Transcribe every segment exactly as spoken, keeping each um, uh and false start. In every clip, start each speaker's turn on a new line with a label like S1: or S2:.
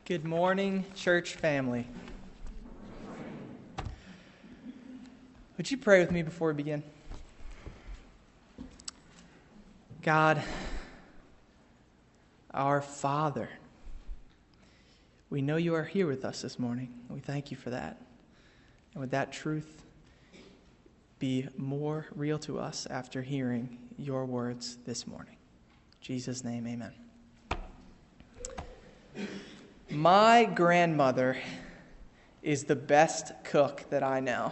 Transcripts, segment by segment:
S1: Good morning, church family. Would you pray with me before we begin? God, our Father, we know you are here with us this morning. We thank you for that. And would that truth be more real to us after hearing your words this morning? In Jesus' name, amen. My grandmother is the best cook that I know.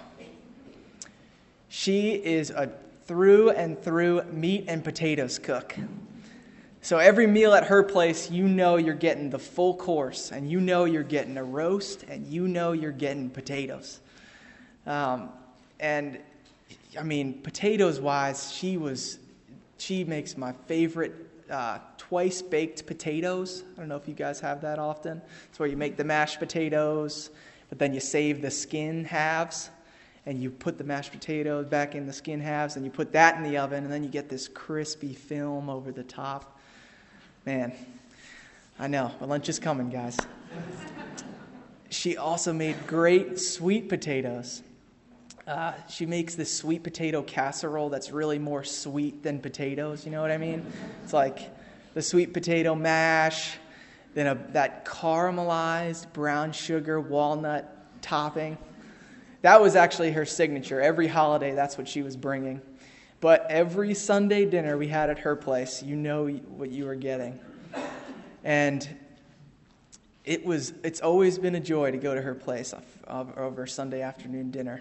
S1: She is a through and through meat and potatoes cook. So every meal at her place, you know you're getting the full course, and you know you're getting a roast, and you know you're getting potatoes. Um, and I mean, potatoes-wise, she was she makes my favorite uh, twice-baked potatoes. I don't know if you guys have that often. It's where you make the mashed potatoes, but then you save the skin halves, and you put the mashed potatoes back in the skin halves, and you put that in the oven, and then you get this crispy film over the top. Man, I know, my lunch is coming, guys. She also made great sweet potatoes. Uh, she makes this sweet potato casserole that's really more sweet than potatoes, you know what I mean? It's like the sweet potato mash, then a, that caramelized brown sugar walnut topping. That was actually her signature. Every holiday, that's what she was bringing. But every Sunday dinner we had at her place, you know what you were getting. And it was, it's always been a joy to go to her place over Sunday afternoon dinner.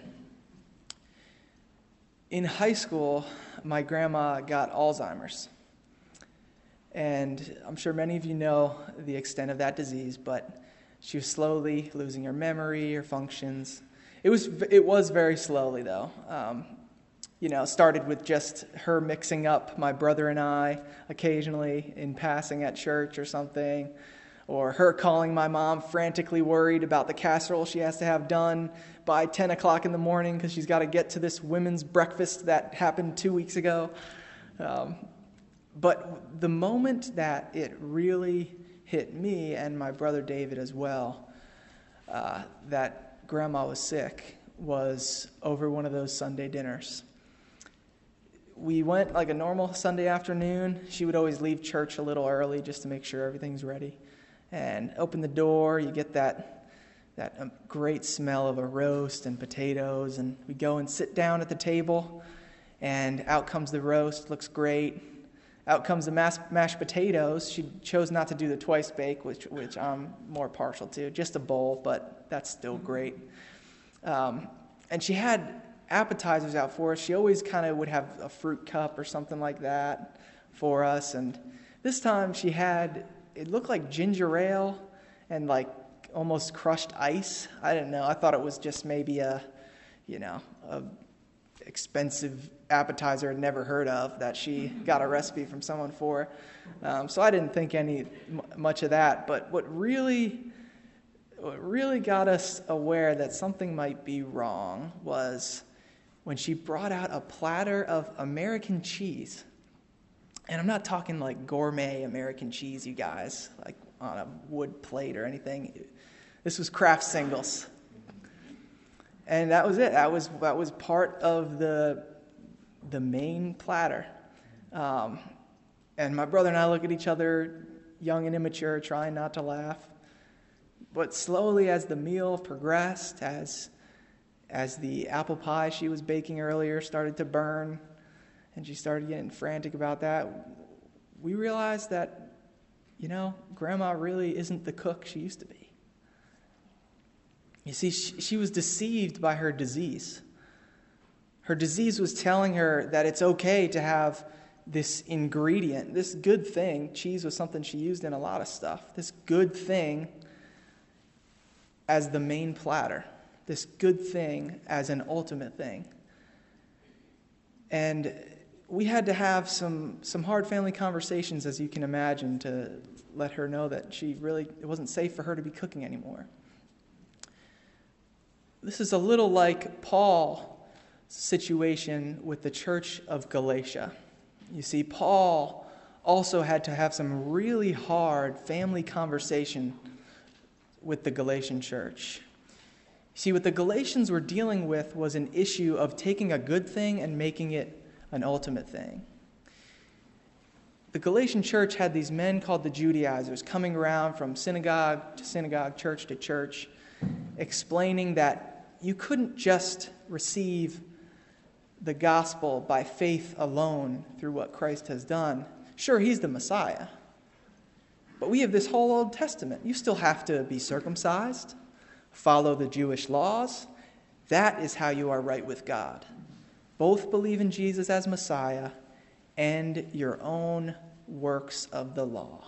S1: In high school, my grandma got Alzheimer's. And I'm sure many of you know the extent of that disease, but she was slowly losing her memory, her functions. It was it was very slowly, though. Um, you know, started with just her mixing up my brother and I occasionally in passing at church or something, or her calling my mom frantically worried about the casserole she has to have done by ten o'clock in the morning because she's got to get to this women's breakfast that happened two weeks ago. Um, but the moment that it really hit me and my brother David as well, uh, that Grandma was sick, was over one of those Sunday dinners. We went like a normal Sunday afternoon. She would always leave church a little early just to make sure everything's ready. And open the door, you get that that um, great smell of a roast and potatoes, and we go and sit down at the table, and out comes the roast, looks great. Out comes the mas- mashed potatoes. She chose not to do the twice bake, which which I'm more partial to, just a bowl, but that's still great. Um, and she had appetizers out for us. She always kind of would have a fruit cup or something like that for us, and this time she had, it looked like ginger ale and like almost crushed ice. I didn't know. I thought it was just maybe a, you know, a expensive appetizer I'd never heard of that she got a recipe from someone for. Um, so I didn't think any m- much of that. But what really, what really got us aware that something might be wrong was when she brought out a platter of American cheese. And I'm not talking like gourmet American cheese, you guys, like on a wood plate or anything. This was Kraft Singles. And that was it. That was that was part of the the main platter. Um, and my brother and I look at each other, young and immature, trying not to laugh. But slowly as the meal progressed, as as the apple pie she was baking earlier started to burn, and she started getting frantic about that, we realized that, you know, Grandma really isn't the cook she used to be. You see, she, she was deceived by her disease. Her disease was telling her that it's okay to have this ingredient, this good thing. Cheese was something she used in a lot of stuff. This good thing as the main platter. This good thing as an ultimate thing. And we had to have some, some hard family conversations, as you can imagine, to let her know that she really, it wasn't safe for her to be cooking anymore. This is a little like Paul's situation with the church of Galatia. You see, Paul also had to have some really hard family conversation with the Galatian church. See, what the Galatians were dealing with was an issue of taking a good thing and making it an ultimate thing. The Galatian church had these men called the Judaizers coming around from synagogue to synagogue, church to church, explaining that you couldn't just receive the gospel by faith alone through what Christ has done. Sure, he's the Messiah, but we have this whole Old Testament. You still have to be circumcised, follow the Jewish laws. That is how you are right with God. Both believe in Jesus as Messiah and your own works of the law.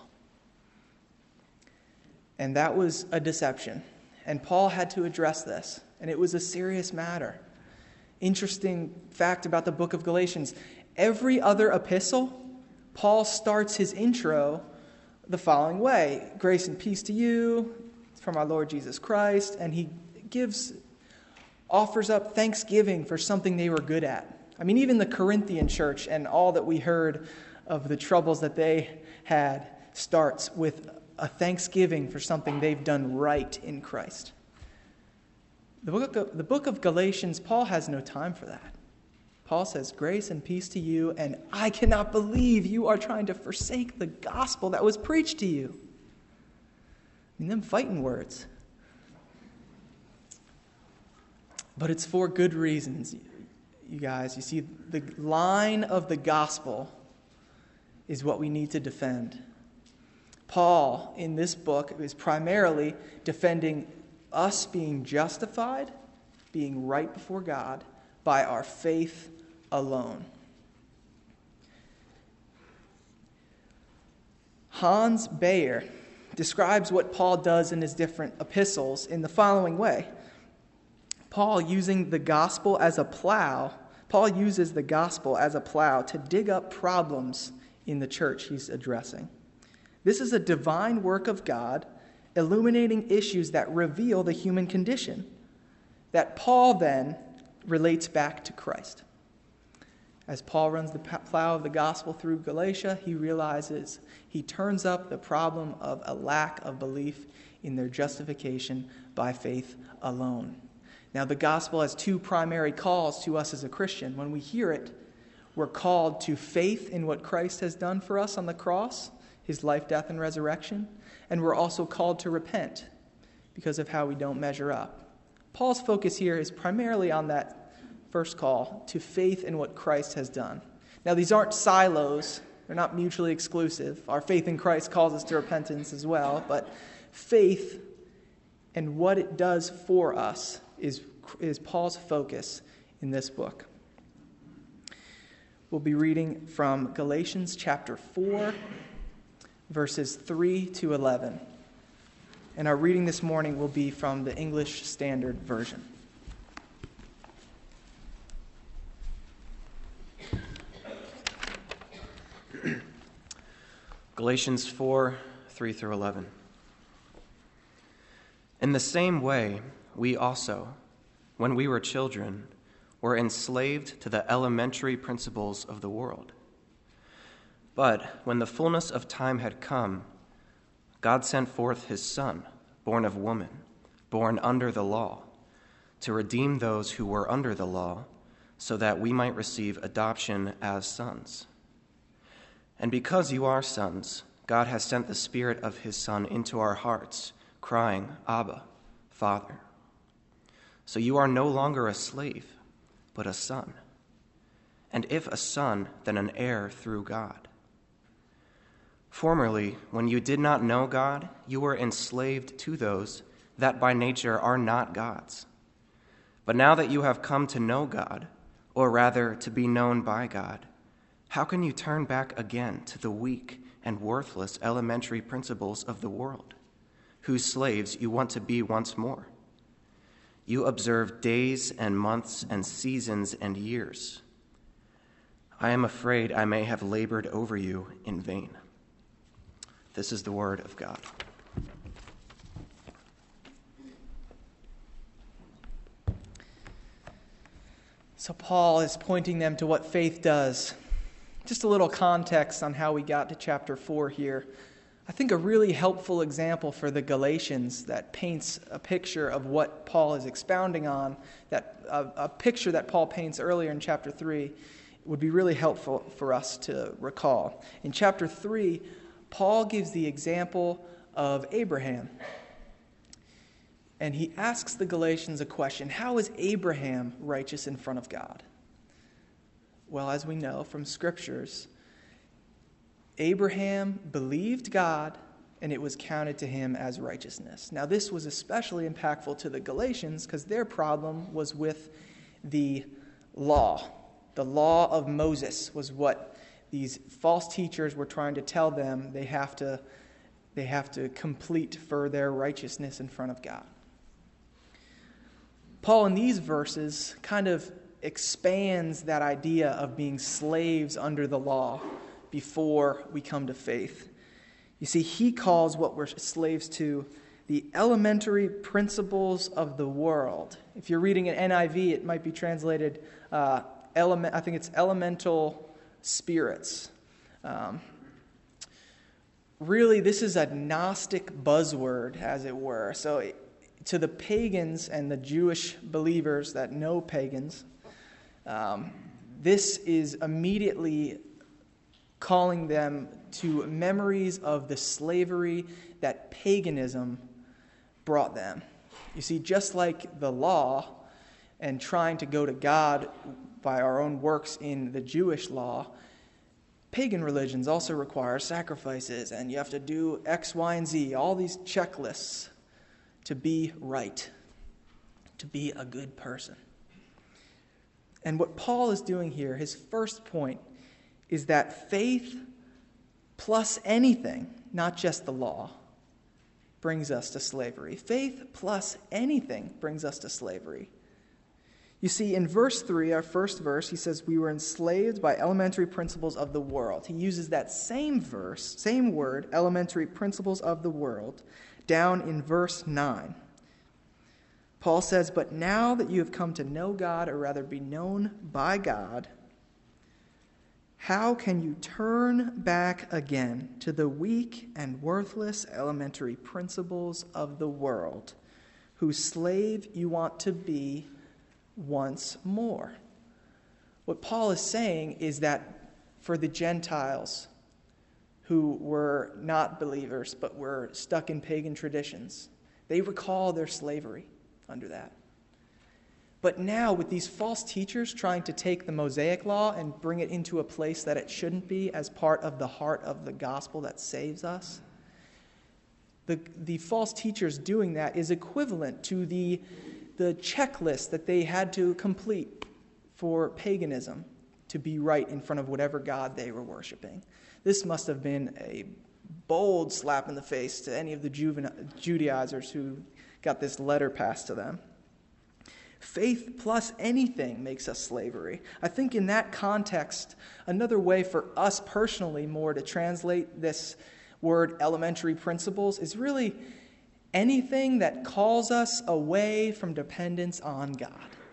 S1: And that was a deception. And Paul had to address this. And it was a serious matter. Interesting fact about the book of Galatians. Every other epistle, Paul starts his intro the following way. Grace and peace to you from our Lord Jesus Christ. And he gives, offers up thanksgiving for something they were good at. I mean, even the Corinthian church and all that we heard of the troubles that they had starts with a thanksgiving for something they've done right in Christ. The book of, the book of Galatians, Paul has no time for that. Paul says, grace and peace to you, and I cannot believe you are trying to forsake the gospel that was preached to you. I mean, them fighting words. But it's for good reasons, you guys. You see, the line of the gospel is what we need to defend. Paul, in this book, is primarily defending us being justified, being right before God, by our faith alone. Hans Bayer describes what Paul does in his different epistles in the following way. Paul using the gospel as a plow, Paul uses the gospel as a plow to dig up problems in the church he's addressing. This is a divine work of God, illuminating issues that reveal the human condition, that Paul then relates back to Christ. As Paul runs the plow of the gospel through Galatia, he realizes he turns up the problem of a lack of belief in their justification by faith alone. Now, the gospel has two primary calls to us as a Christian. When we hear it, we're called to faith in what Christ has done for us on the cross, his life, death, and resurrection. And we're also called to repent because of how we don't measure up. Paul's focus here is primarily on that first call, to faith in what Christ has done. Now, these aren't silos. They're not mutually exclusive. Our faith in Christ calls us to repentance as well. But faith and what it does for us is, is Paul's focus in this book. We'll be reading from Galatians chapter four, verses three to eleven. And our reading this morning will be from the English Standard Version.
S2: Galatians four, three through eleven. In the same way, we also, when we were children, were enslaved to the elementary principles of the world. But when the fullness of time had come, God sent forth his Son, born of woman, born under the law, to redeem those who were under the law, so that we might receive adoption as sons. And because you are sons, God has sent the Spirit of his Son into our hearts, crying, Abba, Father. So you are no longer a slave, but a son. And if a son, then an heir through God. Formerly, when you did not know God, you were enslaved to those that by nature are not God's. But now that you have come to know God, or rather to be known by God, how can you turn back again to the weak and worthless elementary principles of the world, whose slaves you want to be once more? You observe days and months and seasons and years. I am afraid I may have labored over you in vain. This is the word of God.
S1: So Paul is pointing them to what faith does. Just a little context on how we got to chapter four here. I think a really helpful example for the Galatians that paints a picture of what Paul is expounding on, that a, a picture that Paul paints earlier in chapter three, would be really helpful for us to recall. In chapter three, Paul gives the example of Abraham. And he asks the Galatians a question: how is Abraham righteous in front of God? Well, as we know from scriptures, Abraham believed God, and it was counted to him as righteousness. Now, this was especially impactful to the Galatians because their problem was with the law. The law of Moses was what these false teachers were trying to tell them they have to, they have to complete for their righteousness in front of God. Paul, in these verses, kind of expands that idea of being slaves under the law before we come to faith. You see, he calls what we're slaves to the elementary principles of the world. If you're reading an N I V, it might be translated, uh, element. I think it's elemental spirits. Um, really, this is a Gnostic buzzword, as it were. So it, to the pagans and the Jewish believers that know pagans, um, this is immediately calling them to memories of the slavery that paganism brought them. You see, just like the law and trying to go to God by our own works in the Jewish law, pagan religions also require sacrifices, and you have to do X, Y, and Z, all these checklists to be right, to be a good person. And what Paul is doing here, his first point, is that faith plus anything, not just the law, brings us to slavery. Faith plus anything brings us to slavery. You see, in verse three, our first verse, he says, we were enslaved by elementary principles of the world. He uses that same verse, same word, elementary principles of the world, down in verse nine. Paul says, but now that you have come to know God, or rather be known by God, how can you turn back again to the weak and worthless elementary principles of the world, whose slave you want to be once more? What Paul is saying is that for the Gentiles who were not believers but were stuck in pagan traditions, they recall their slavery under that. But now, with these false teachers trying to take the Mosaic law and bring it into a place that it shouldn't be as part of the heart of the gospel that saves us, the, the false teachers doing that is equivalent to the, the checklist that they had to complete for paganism to be right in front of whatever god they were worshiping. This must have been a bold slap in the face to any of the Judaizers who got this letter passed to them. Faith plus anything makes us slavery. I think in that context, another way for us personally more to translate this word elementary principles is really anything that calls us away from dependence on God.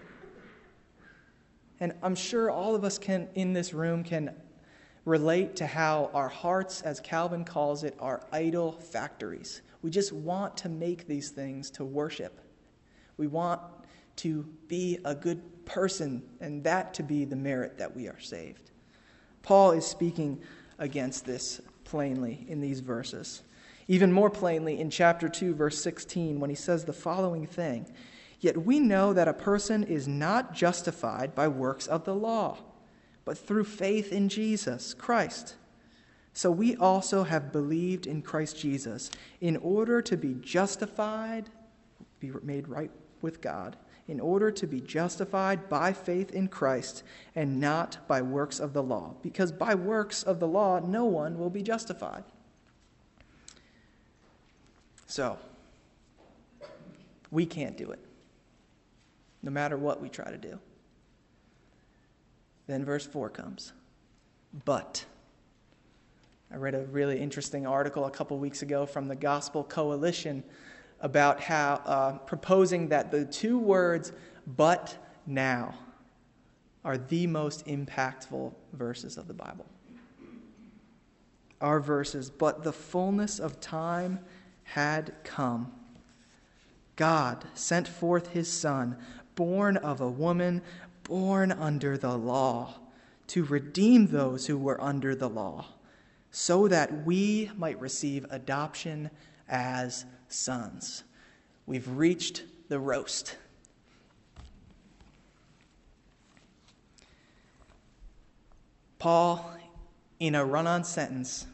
S1: And I'm sure all of us can in this room can relate to how our hearts, as Calvin calls it, are idol factories. We just want to make these things to worship. We want to be a good person, and that to be the merit that we are saved. Paul is speaking against this plainly in these verses. Even more plainly in chapter two, verse sixteen, when he says the following thing, "Yet we know that a person is not justified by works of the law, but through faith in Jesus Christ. So we also have believed in Christ Jesus in order to be justified, be made right with God, in order to be justified by faith in Christ and not by works of the law. Because by works of the law, no one will be justified." So, we can't do it, no matter what we try to do. Then verse four comes. But. I read a really interesting article a couple weeks ago from the Gospel Coalition about how, uh, proposing that the two words, but now, are the most impactful verses of the Bible. our verses. But the fullness of time had come. God sent forth his Son, born of a woman, born under the law, to redeem those who were under the law, so that we might receive adoption as sons. We've reached the roast. Paul, in a run-on sentence,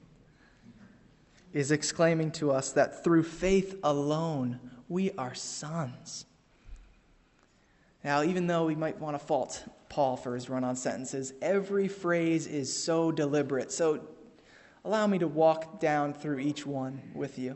S1: is exclaiming to us that through faith alone, we are sons. Now, even though we might want to fault Paul for his run-on sentences, every phrase is so deliberate. So allow me to walk down through each one with you.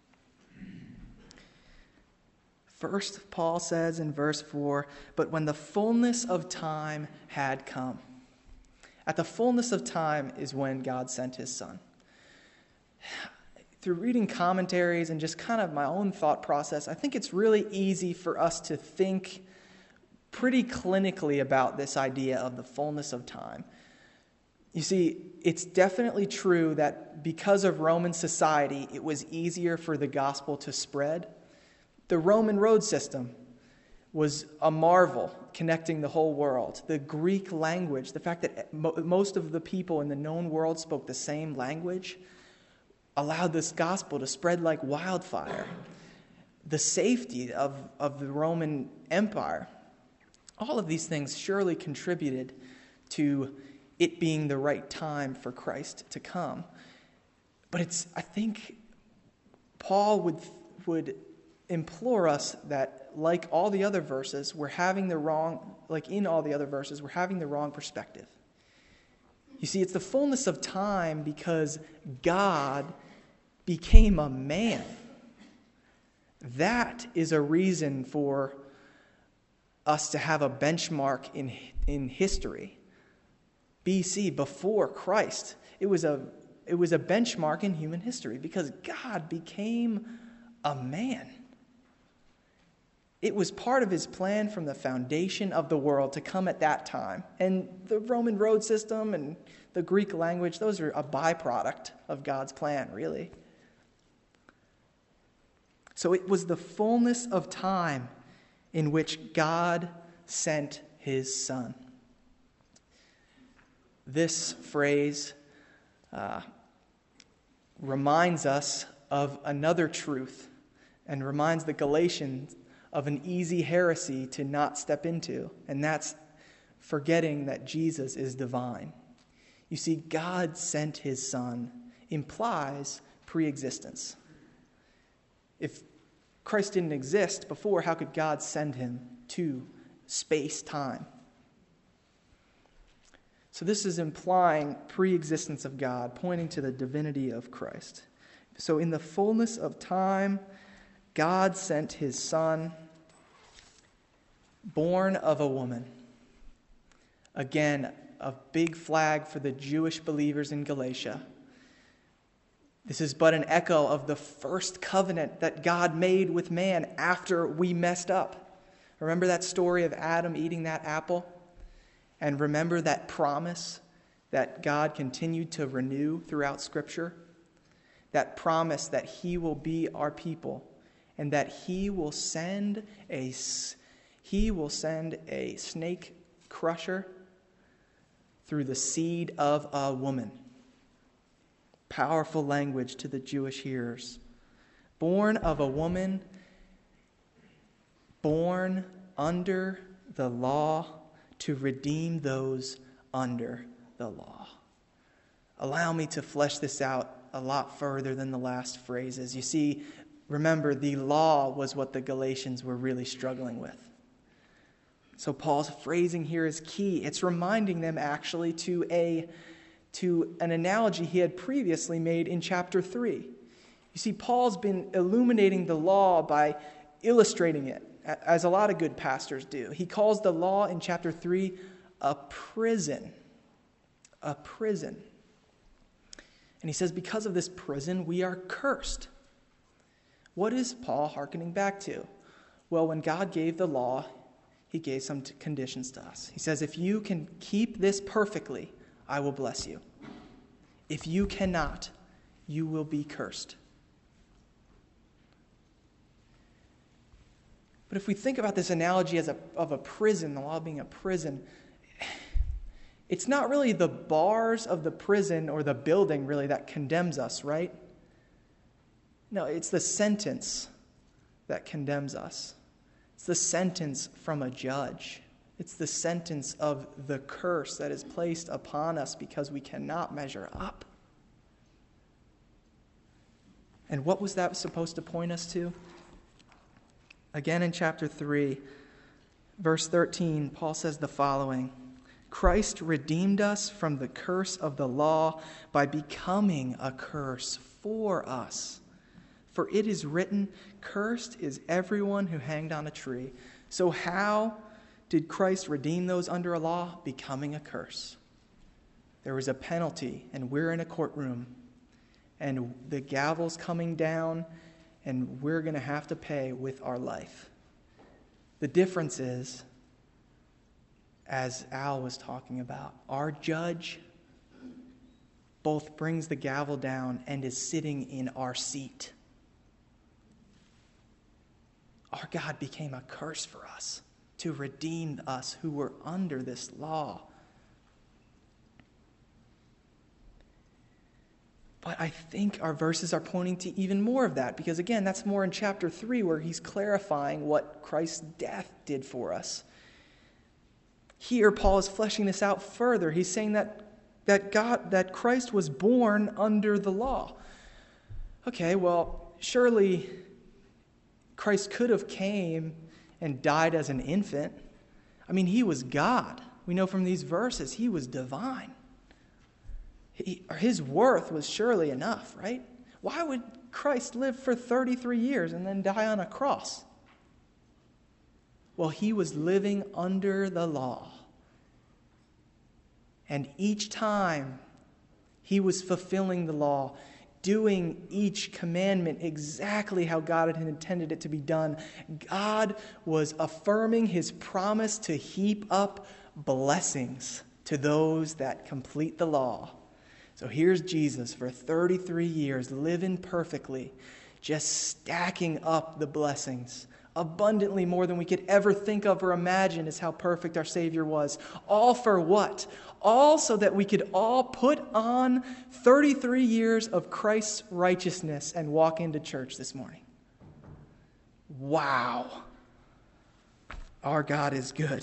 S1: First, Paul says in verse four, but when the fullness of time had come. At the fullness of time is when God sent his Son. Through reading commentaries and just kind of my own thought process, I think it's really easy for us to think pretty clinically about this idea of the fullness of time. You see, it's definitely true that because of Roman society, it was easier for the gospel to spread. The Roman road system was a marvel connecting the whole world. The Greek language, the fact that mo- most of the people in the known world spoke the same language, allowed this gospel to spread like wildfire. The safety of, of the Roman Empire, all of these things surely contributed to it being the right time for Christ to come. But it's, I think, Paul would would implore us that, like all the other verses, we're having the wrong, like in all the other verses, we're having the wrong perspective. You see, it's the fullness of time because God became a man. That is a reason for us to have a benchmark in, in history. B C, before Christ, it was a it was a benchmark in human history because God became a man. It was part of his plan from the foundation of the world to come at that time. And the Roman road system and the Greek language, those are a byproduct of God's plan, really. So it was the fullness of time in which God sent his Son. This phrase uh, reminds us of another truth and reminds the Galatians of an easy heresy to not step into, and that's forgetting that Jesus is divine. You see, God sent his Son implies pre-existence. If Christ didn't exist before, how could God send him to space-time? So this is implying pre-existence of God, pointing to the divinity of Christ. So in the fullness of time, God sent his Son, born of a woman. Again, a big flag for the Jewish believers in Galatia. This is but an echo of the first covenant that God made with man after we messed up. Remember that story of Adam eating that apple? And remember that promise that God continued to renew throughout Scripture? That promise that he will be our people and that he will send a, he will send a snake crusher through the seed of a woman. Powerful language to the Jewish hearers. Born of a woman, born under the law to redeem those under the law. Allow me to flesh this out a lot further than the last phrases. You see, remember, the law was what the Galatians were really struggling with. So Paul's phrasing here is key. It's reminding them actually to a to an analogy he had previously made in chapter three. You see, Paul's been illuminating the law by illustrating it, as a lot of good pastors do. He calls the law in chapter three a prison. A prison. And he says, because of this prison, we are cursed. What is Paul hearkening back to? Well, when God gave the law, he gave some conditions to us. He says, if you can keep this perfectly, I will bless you. If you cannot, you will be cursed. But if we think about this analogy as a, of a prison, the law being a prison, it's not really the bars of the prison or the building really that condemns us, right? No, it's the sentence that condemns us. It's the sentence from a judge. It's the sentence of the curse that is placed upon us because we cannot measure up. And what was that supposed to point us to? Again in chapter three, verse thirteen, Paul says the following: Christ redeemed us from the curse of the law by becoming a curse for us. For it is written, cursed is everyone who hanged on a tree. So how did Christ redeem those under a law? Becoming a curse. There was a penalty, and we're in a courtroom, and the gavel's coming down, and we're going to have to pay with our life. The difference is, as Al was talking about, our judge both brings the gavel down and is sitting in our seat. Our God became a curse for us to redeem us who were under this law. But I think our verses are pointing to even more of that, because again, that's more in chapter three, where he's clarifying what Christ's death did for us. Here, Paul is fleshing this out further. He's saying that that God, that Christ was born under the law. Okay, well, surely Christ could have came and died as an infant. I mean, he was God. We know from these verses he was divine. He, his worth was surely enough, right? Why would Christ live for thirty-three years and then die on a cross? Well, he was living under the law. And each time he was fulfilling the law, doing each commandment exactly how God had intended it to be done, God was affirming his promise to heap up blessings to those that complete the law. So here's Jesus for thirty-three years, living perfectly, just stacking up the blessings. Abundantly more than we could ever think of or imagine is how perfect our Savior was. All for what? All so that we could all put on thirty-three years of Christ's righteousness and walk into church this morning. Wow. Our God is good.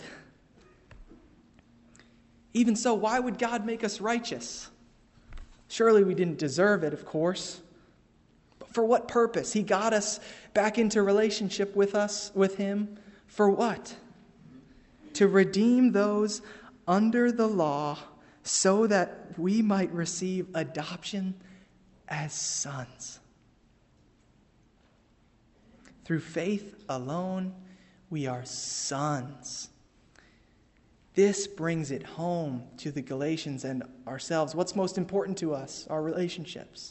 S1: Even so, why would God make us righteous? Surely we didn't deserve it, of course. But for what purpose? He got us back into relationship with us, with him. For what? To redeem those under the law so that we might receive adoption as sons. Through faith alone, we are sons. This brings it home to the Galatians and ourselves. What's most important to us? Our relationships.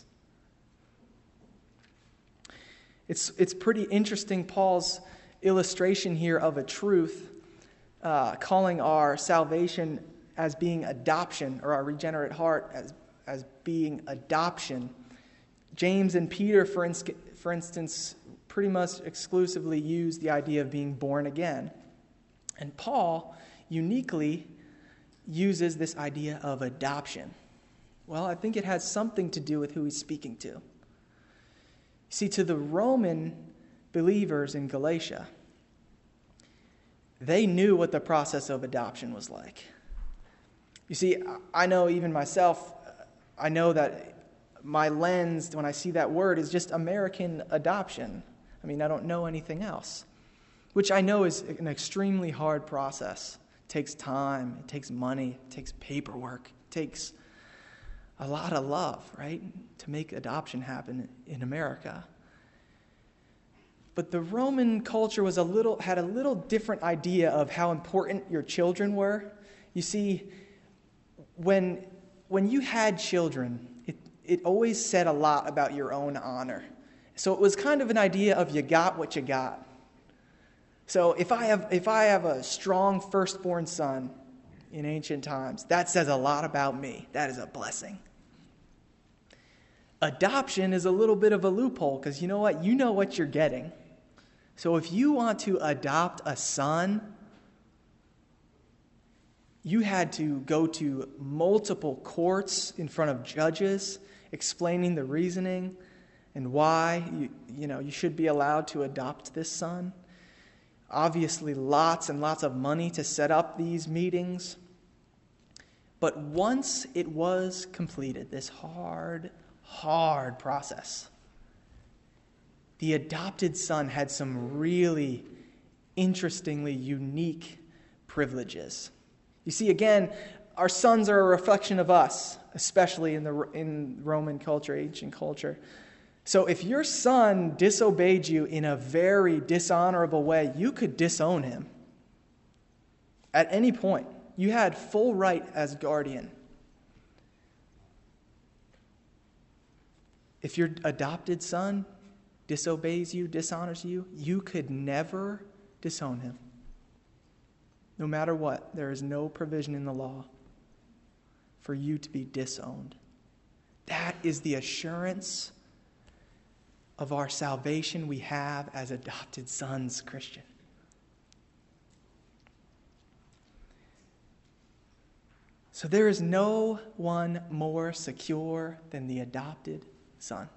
S1: It's, it's pretty interesting, Paul's illustration here of a truth, uh, calling our salvation as being adoption, or our regenerate heart as, as being adoption. James and Peter, for, ins- for instance, pretty much exclusively use the idea of being born again. And Paul uniquely uses this idea of adoption. Well, I think it has something to do with who he's speaking to. See, to the Roman believers in Galatia, they knew what the process of adoption was like. You see, I know even myself, I know that my lens, when I see that word, is just American adoption. I mean, I don't know anything else, which I know is an extremely hard process. It takes time, it takes money, it takes paperwork, it takes a lot of love, right, to make adoption happen in America. But the Roman culture was a little had a little different idea of how important your children were. You see, when when you had children, it, it always said a lot about your own honor. So it was kind of an idea of you got what you got. So if I have if I have a strong firstborn son in ancient times, that says a lot about me. That is a blessing. Adoption is a little bit of a loophole because you know what? You know what you're getting. So if you want to adopt a son, you had to go to multiple courts in front of judges explaining the reasoning and why you, you know, you should be allowed to adopt this son. Obviously, lots and lots of money to set up these meetings. But once it was completed, this hard, hard process, the adopted son had some really interestingly unique privileges. You see, again, our sons are a reflection of us, especially in the in Roman culture, ancient culture. So if your son disobeyed you in a very dishonorable way, you could disown him at any point. You had full right as guardian. If your adopted son disobeys you, dishonors you, you could never disown him. No matter what, there is no provision in the law for you to be disowned. That is the assurance of our salvation we have as adopted sons, Christian. So there is no one more secure than the adopted son.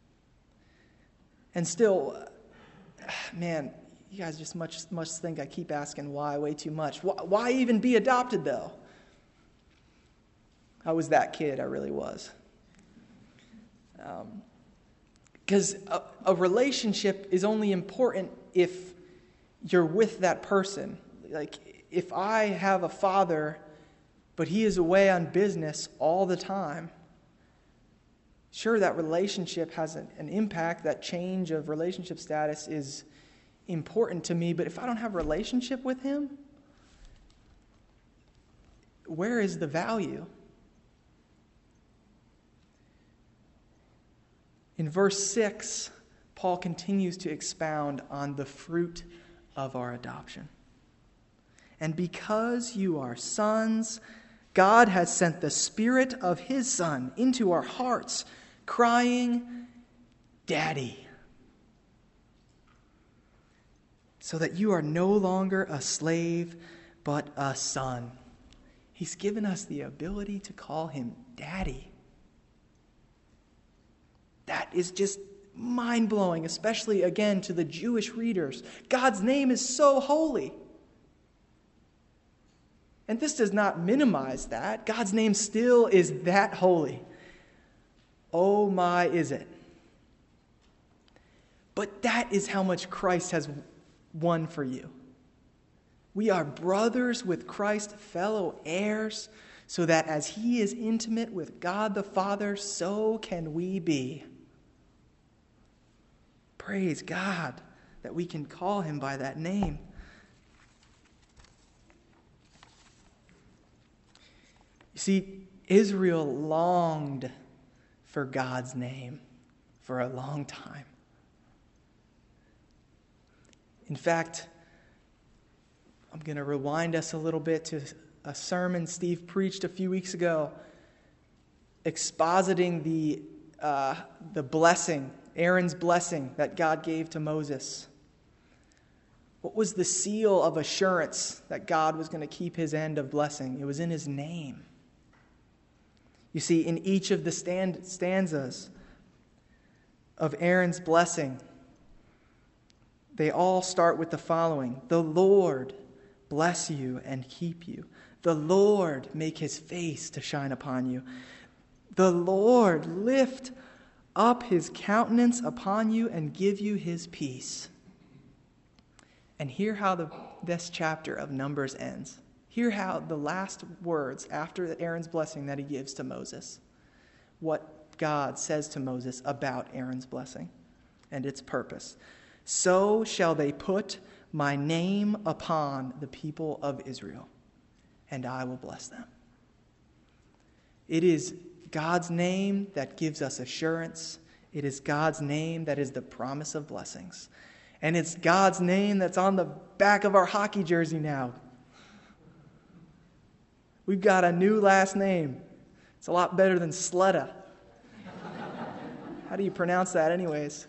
S1: And still, man, you guys just much, much think I keep asking why way too much. Why, why even be adopted, though? I was that kid, I really was. Because um, a, a relationship is only important if you're with that person. Like, if I have a father, but he is away on business all the time, sure, that relationship has an, an impact. That change of relationship status is important to me. But if I don't have a relationship with him, where is the value? In verse six, Paul continues to expound on the fruit of our adoption. And because you are sons, God has sent the Spirit of His Son into our hearts, crying, Daddy. So that you are no longer a slave, but a son. He's given us the ability to call Him Daddy. That is just mind-blowing, especially, again, to the Jewish readers. God's name is so holy. And this does not minimize that. God's name still is that holy. Oh my, is it? But that is how much Christ has won for you. We are brothers with Christ, fellow heirs, so that as He is intimate with God the Father, so can we be. Praise God that we can call Him by that name. You see, Israel longed for God's name for a long time. In fact, I'm going to rewind us a little bit to a sermon Steve preached a few weeks ago, expositing the uh, the blessing, Aaron's blessing that God gave to Moses. What was the seal of assurance that God was going to keep His end of blessing? It was in His name. You see, in each of the stand, stanzas of Aaron's blessing, they all start with the following: the Lord bless you and keep you. The Lord make His face to shine upon you. The Lord lift up His countenance upon you and give you His peace. And hear how the, this chapter of Numbers ends. Hear how the last words after Aaron's blessing that he gives to Moses, what God says to Moses about Aaron's blessing and its purpose. So shall they put my name upon the people of Israel, and I will bless them. It is God's name that gives us assurance. It is God's name that is the promise of blessings. And it's God's name that's on the back of our hockey jersey now. We've got a new last name. It's a lot better than Slutta. How do you pronounce that anyways?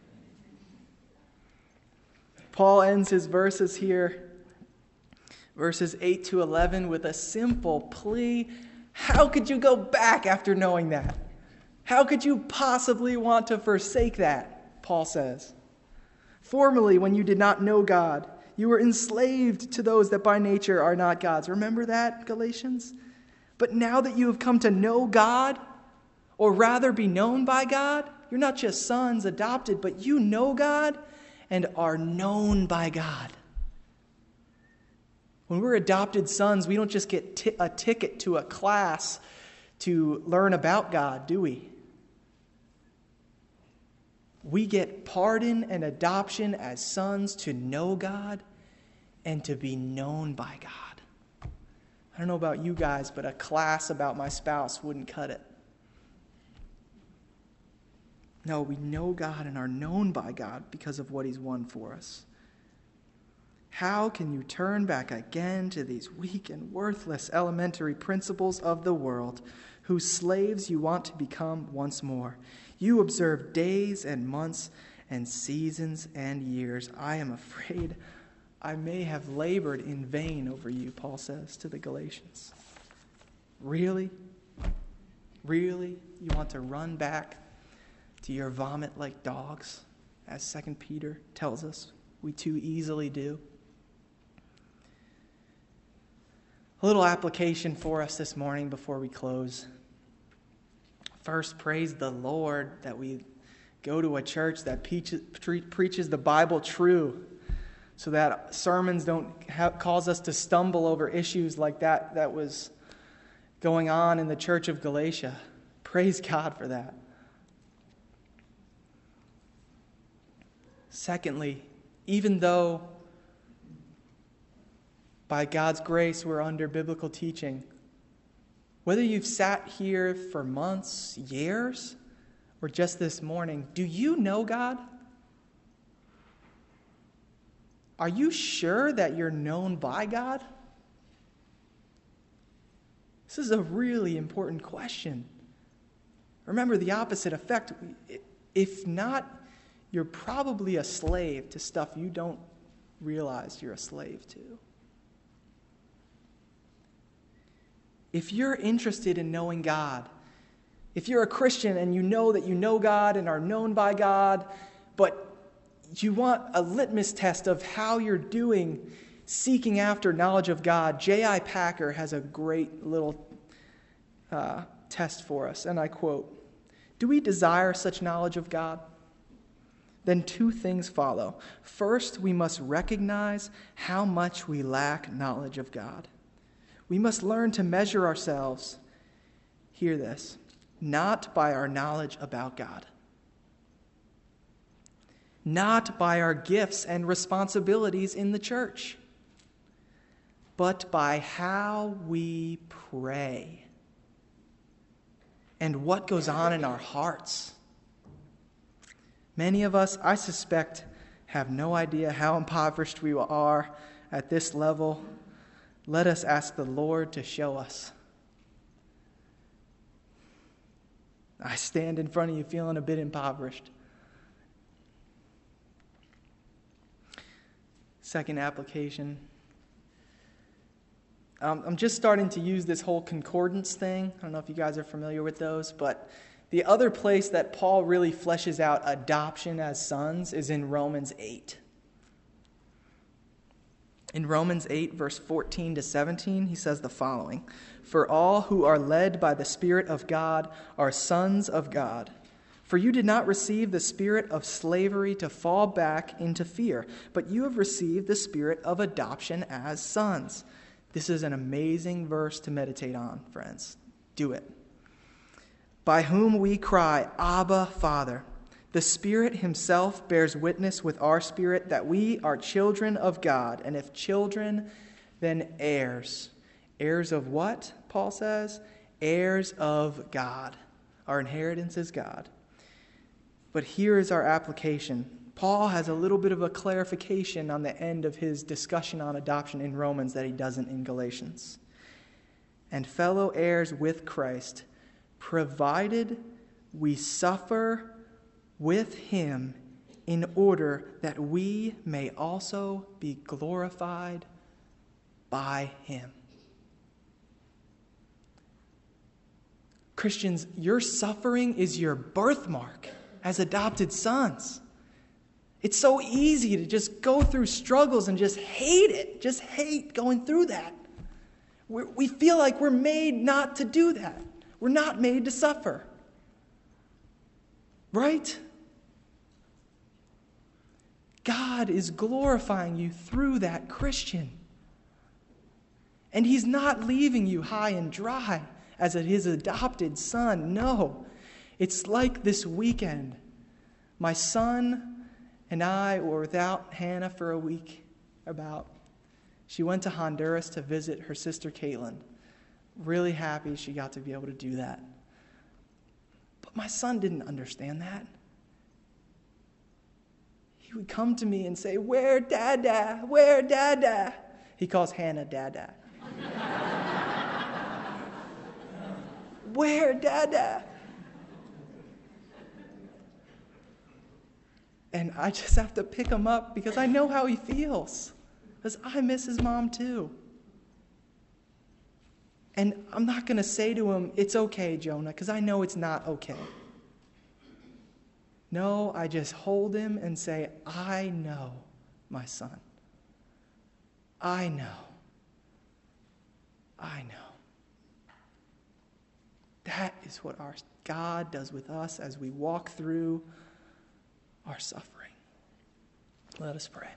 S1: Paul ends his verses here, verses eight to eleven, with a simple plea. How could you go back after knowing that? How could you possibly want to forsake that? Paul says. Formerly, when you did not know God, you were enslaved to those that by nature are not God's. Remember that, Galatians? But now that you have come to know God, or rather be known by God, you're not just sons adopted, but you know God and are known by God. When we're adopted sons, we don't just get t- a ticket to a class to learn about God, do we? We get pardon and adoption as sons to know God and to be known by God. I don't know about you guys, but a class about my spouse wouldn't cut it. No, we know God and are known by God because of what he's won for us. How can you turn back again to these weak and worthless elementary principles of the world, whose slaves you want to become once more? You observe days and months and seasons and years. I am afraid I may have labored in vain over you, Paul says to the Galatians. Really? Really? You want to run back to your vomit like dogs, as Second Peter tells us we too easily do? A little application for us this morning before we close. First, praise the Lord that we go to a church that preaches, preaches the Bible true, so that sermons don't have, cause us to stumble over issues like that that was going on in the church of Galatia. Praise God for that. Secondly, even though by God's grace we're under biblical teaching, whether you've sat here for months, years, or just this morning, do you know God? Are you sure that you're known by God? This is a really important question. Remember the opposite effect. If not, you're probably a slave to stuff you don't realize you're a slave to. If you're interested in knowing God, if you're a Christian and you know that you know God and are known by God, but you want a litmus test of how you're doing seeking after knowledge of God, J I Packer has a great little uh, test for us, and I quote, "Do we desire such knowledge of God? Then two things follow. First, we must recognize how much we lack knowledge of God. We must learn to measure ourselves," hear this, "not by our knowledge about God, not by our gifts and responsibilities in the church, but by how we pray and what goes on in our hearts." Many of us, I suspect, have no idea how impoverished we are at this level. Let us ask the Lord to show us. I stand in front of you feeling a bit impoverished. Second application. Um, I'm just starting to use this whole concordance thing. I don't know if you guys are familiar with those, but the other place that Paul really fleshes out adoption as sons is in Romans eight. In Romans eight, verse fourteen to seventeen, he says the following, "For all who are led by the Spirit of God are sons of God. For you did not receive the spirit of slavery to fall back into fear, but you have received the spirit of adoption as sons." This is an amazing verse to meditate on, friends. Do it. "By whom we cry, Abba, Father. The Spirit himself bears witness with our spirit that we are children of God, and if children, then heirs." Heirs of what, Paul says? Heirs of God. Our inheritance is God. But here is our application. Paul has a little bit of a clarification on the end of his discussion on adoption in Romans that he doesn't in Galatians. "And fellow heirs with Christ, provided we suffer with him in order that we may also be glorified by him. Christians, your suffering is your birthmark as adopted sons. It's so easy to just go through struggles and just hate it, just hate going through that. We're, we feel like we're made not to do that. We're not made to suffer. Right? God is glorifying you through that, Christian. And he's not leaving you high and dry as his adopted son. No. It's like this weekend. My son and I were without Hannah for a week, about. She went to Honduras to visit her sister Caitlin. Really happy she got to be able to do that. But my son didn't understand that. He would come to me and say, "Where Dada? Where Dada?" He calls Hannah Dada. "Where Dada?" And I just have to pick him up because I know how he feels. Because I miss his mom too. And I'm not going to say to him, "It's okay, Jonah," because I know it's not okay. No, I just hold him and say, "I know, my son. I know. I know." That is what our God does with us as we walk through our suffering. Let us pray.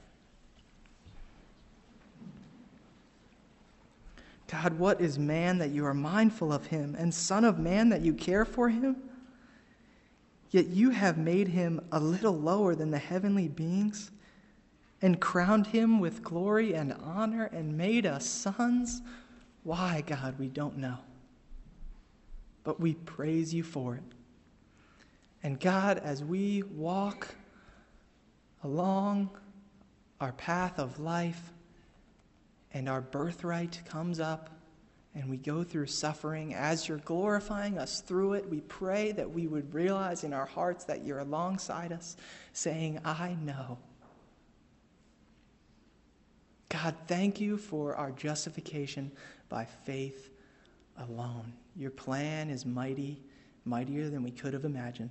S1: God, what is man that you are mindful of him, and son of man that you care for him? Yet you have made him a little lower than the heavenly beings, and crowned him with glory and honor, and made us sons. Why, God, we don't know. But we praise you for it. And God, as we walk along our path of life, and our birthright comes up, and we go through suffering, as you're glorifying us through it, we pray that we would realize in our hearts that you're alongside us, saying, "I know." God, thank you for our justification by faith alone. Your plan is mighty, mightier than we could have imagined.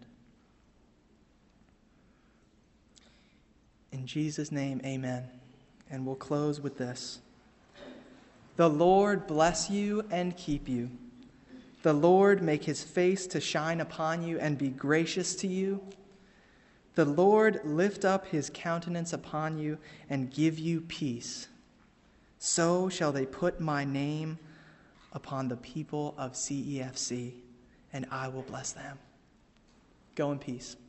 S1: In Jesus' name, amen. And we'll close with this. The Lord bless you and keep you. The Lord make his face to shine upon you and be gracious to you. The Lord lift up his countenance upon you and give you peace. So shall they put my name upon the people of C E F C, and I will bless them. Go in peace.